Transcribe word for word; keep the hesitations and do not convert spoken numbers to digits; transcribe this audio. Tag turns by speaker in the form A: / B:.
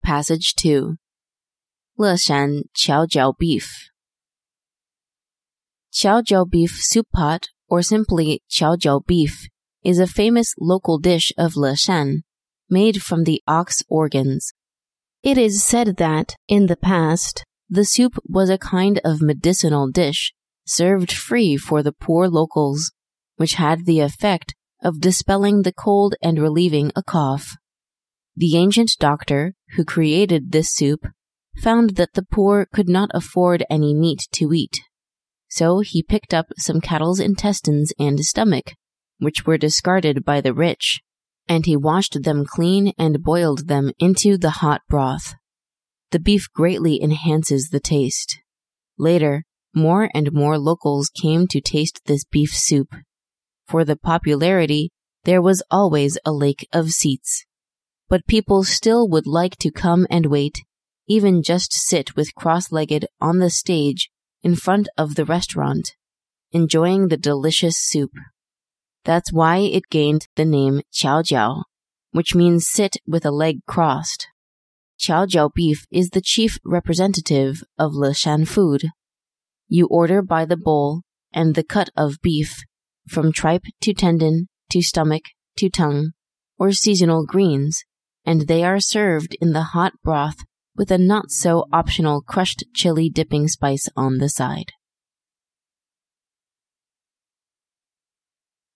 A: Passage two. Leshan Qiaojiao beef. Qiaojiao beef soup pot, or simply Qiaojiao beef, is a famous local dish of Leshan, made from the ox organs. It is said that, in the past, the soup was a kind of medicinal dish served free for the poor locals, which had the effect of dispelling the cold and relieving a cough. The ancient doctor who created this soup found that the poor could not afford any meat to eat. So he picked up some cattle's intestines and stomach, which were discarded by the rich, and he washed them clean and boiled them into the hot broth. The beef greatly enhances the taste. Later, more and more locals came to taste this beef soup. For the popularity, there was always a lake of seats. But people still would like to come and wait, even just sit with cross-legged on the stage in front of the restaurant, enjoying the delicious soup. That's why it gained the name Qiaojiao, which means sit with a leg crossed. Qiaojiao beef is the chief representative of Leshan food. You order by the bowl and the cut of beef, from tripe to tendon to stomach to tongue, or seasonal greens, and they are served in the hot broth with a not-so-optional crushed chili dipping spice on the side.